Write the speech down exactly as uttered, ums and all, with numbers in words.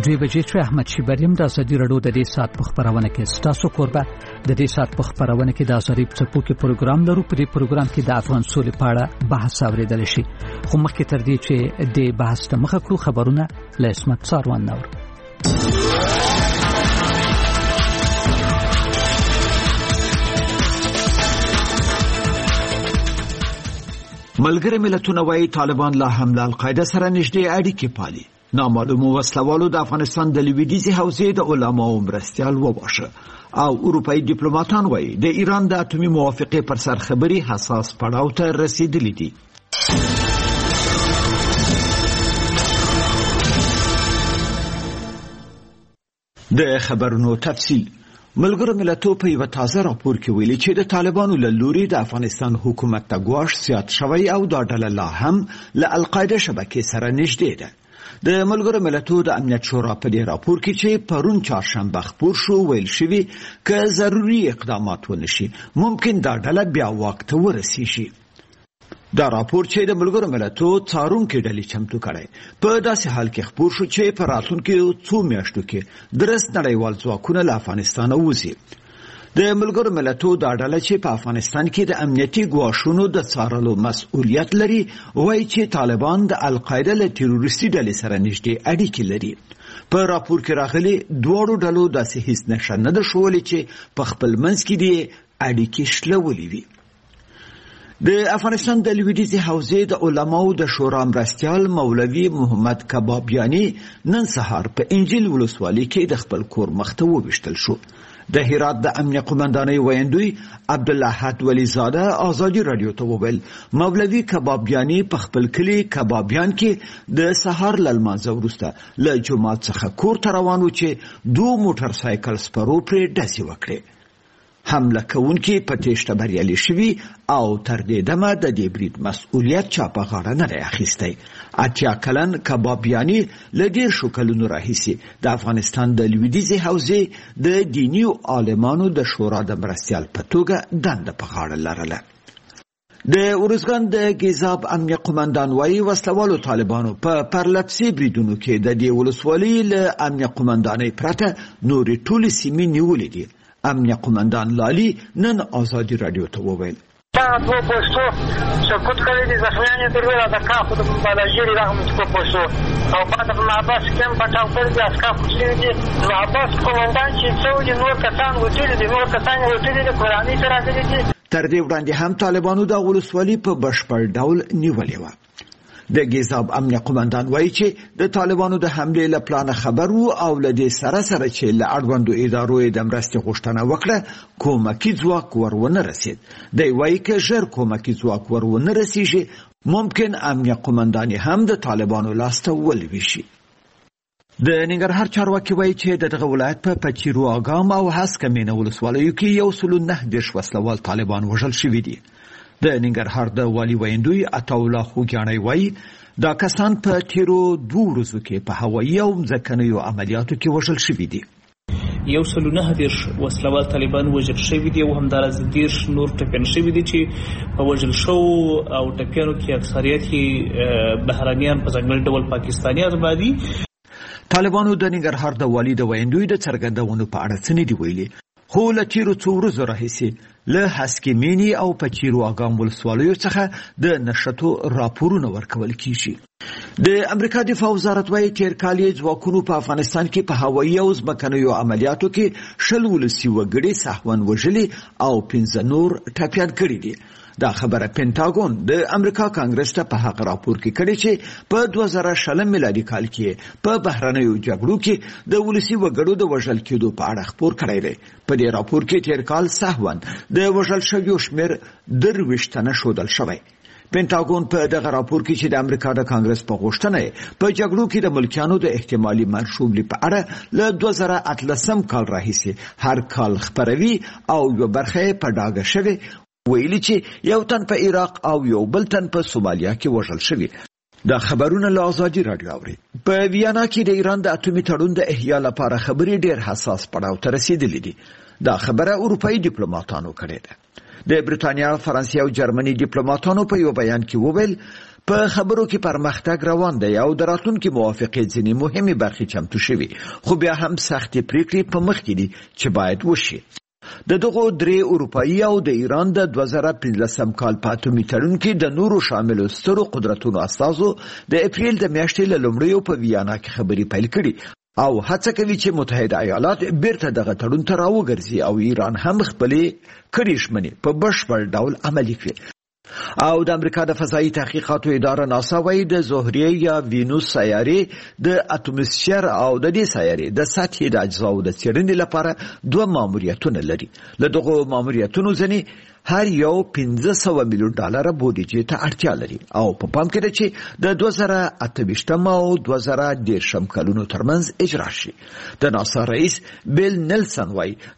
دوی بجې چې احمد شیبریم د ازادي رادیو د دې سات په خبرونه کې ستاسو کوربه د دې سات په خبرونه کې د ازادي څپو کې پروګرام لرو. په دې پروګرام کې د افغان سولې په اړه بحث اوریدل شي، خو مخکې تر دې چې د بحث ته مخه کړو خبرونه له اسمت ساروان نور. ملګری ملتونه وايي طالبان لا هم له القاعده سره نږدې اړیکې پالي. نامعلومو وسلوالو د افغانستان د لویدیځي حوزې د علماو مرستیال وواشه او اروپایي ډیپلوماټان وايي د ایران د اټومي موافقې پر سر خبري حساس پړاو ته رسیدلې دي. د خبرونو تفصیل. ملګرو ملتونو په یو تازه راپور کې ویلي چې د طالبانو له لوري د افغانستان حکومت ته ګواښ زیات شوی او دا ډله لا هم له القاعده شبکې سره نږدې ده. د ملګرو ملتونو د امنیت شورا په دې راپور کې چې پرون چهارشنبه خپور شو ویل شوی که ضروري اقدامات ونشي ممکن دا ډله بیا واک ته ورسیږي. دا راپور چې د ملګرو ملتونو څارونکو ډلې چمتو کړی په داسې حال کې خپور شو چې په راتلونکو څو میاشتو کې درست نړیوال ځواکونه له افغانستان ووځي. د ملګرو ملتونو دا ډله چې په افغانستان کې د امنیتي ګواښونو د څارلو مسؤلیت لري وایي چې طالبان د القاعده له تروریستي ډلې سره نږدې اړیکې لري. په راپور کې راغلي دواړو ډلو داسې هیڅ نښه نه ده ښودلې چې په خپل منځ کې دې اړیکې شلولې وي. د افغانستان د لویدیځي حوزې د علماو د شورا مرستیال مولوي محمد کبابیانی نن سهار په انجیل ولسوالۍ کې د خپل کور مخته وویشتل شو. د هرات د امنیه قومندانۍ ویاندوی عبدالاحد ولیزاده ازادي رادیو ته وویل مولوي کبابیانی په خپل کلی کبابیان کې د سهار له لمانځه وروسته له جومات څخه کور ته روان و چې دوه موټر سایکل سپرو پرې ډزې وکړې. حمله کوونکي په تېښته بریالي شوي او تر دې دمه د دې برید مسؤلیت چا په غاړه نه دی اخیستی. اتیا کلن کبابیاني له ډېرشو کلونو راهیسې د افغانستان د لویدیځې حوزې د دیني عالمانو د شورا د مرستیال په توګه دنده په غاړه لرله. د ارزګان د ګیزاب امنیه قومندان وايي وسلوالو طالبانو په پرلپسې بریدونو کې د دې ولسوالۍ له امنیه قومندانۍ پرته نورې ټولې سیمې نیولې دي. امنیه قومندان لالی نن ازادي رادیو ته وویل دا دوه پوسټو سقوط کړی دي ځخیان یې درول د کاخو د بالاجری رغم څخه پوسټو او بعد په محبس کم پټاو کړی دي اسکا خوشي دي محبس قومندان چې څو دي نور کسان وټیل دي نور کسان وټیل دي قرآني تر راځي دي. تر دې وړاندې هم طالبانو د ولسوالۍ په بشپړ ډول نیولې و. د ګیزاب امنیه قومندان وایي چې د طالبانو د حملې له پلانه خبر وو او له دې سره سره چې له اړوندو ادارو د مرستې غوښتنه وکړه کومکي ځواک ور ونه رسید. دی وایي که ژر کومکي ځواک ور ونه رسیږي ممکن امنیه قومندان هم د طالبانو لاسته ولویشي. د ننګرهار چارواکي وایي چې دغه ولایت په پچیر واګام او هسکه مینه ولسوالیو کې یو سل و نهه دېرش وسلوال طالبان وژل شوي دي. د ننګرهار د والي ویندوی عطاالله خوږیاڼی وایي دا کسان په تیرو دوه ورځو کې په هوایي او ځمکنیو عملیاتو کې وژل شوي دي. یو سل و نهه دېرش وسلوال طالبان وژل شوي دي او همداراز دېرش نور ټپیان شوي دي چې په وژل شوو او ټپیانو کې اکثریت یې بهرانیان په ځانګړي ډول پاکستانیان باندې. طالبانو د ننګرهار د والي د ویندوی د څرګندونو په اړه څه نه دي ویلي، خو له تیرو څو ورځو راهیسې له هسکې مینې او پچیر واګام ولسوالیو څخه د نښتو راپورونه ورکول کیږي. د امریکا دفاع وزارت وايي تیر کال یې ځواکونو په افغانستان کې په هوایي او ځمکنیو عملیاتو کې شل ولسي وګړي سهون وژلي او پنځه نور ټپیان کړي دي. دا خبره پینټاګون د امریکا کانګرس ته په هغه راپور کې کړي چې په دوه زره شلم میلادي کال کې په بهرنیو جګړو کې د ولسي وګړو د وژل کېدو په اړه خبر کړی دی. په دې راپور کې تیر کال سهون د وژل شویو شمېر درویشت تنه ښودل شوی. پینټاګون په دغه راپور کې چې د امریکا د کانګرس په غوښتنه په جګړو کې د ملکیانو د احتمالي منشوبلي په اړه له دوه زره اتلسم کال راهیسې هر کال خبروي او یو برخه په ډاګه شوی ویلي چې یو تن په عراق او یو بل تن په سومالیا کې وژل شوی. دا خبرونه له ازادي رادیو اوري. په ویانا کې د ایران د اټومي تړون د احیا لپاره خبرې ډېر حساس پړاو ته رسیدلې دي. دا خبره اروپایي ډیپلوماټانو کړې ده. د بریتانیا، فرانسې او جرمني ډیپلوماټانو په یو بیان کې وویل په خبرو کې پرمختګ روان دی او د راتلونکي موافقې ځینې مهمې برخې چمتو شوي، خو بیا هم سختې پریکړې په مخ کې دي چې باید وشي. د دغو درې اروپایي او د ایران د دوه زره پنځلسم کال په اتومي تړون کې د نورو شاملو سترو قدرتونو استازو د اپریل د میاشتې له لومړیو په ویانا کې خبرې پیل کړي او هڅه کوي چې متحده ایالات بیرته دغه تړون ته راوګرځي او ایران هم خپلې کړې ژمنې په بشپړ ډول عملي کړي. او د امریکا د فضایي تحقیقاتو اداره ناسا وايي د زهرې یا وینوس سیارې د اتموسفیر او د دې سیارې د سطحې د اجزاو د څېړنې لپاره دوه ماموریتونه لري. له دغو ماموریتونو ځینې هر یو پنځه سوه میلیون ډالر بودیجې ته اړتیا لري او په پام کې ده چې د دوه زره اته ویشتم او دوه زره دېرشم کلونو ترمنځ اجرا شي. د ناسا رئیس بیل نیلسن وايي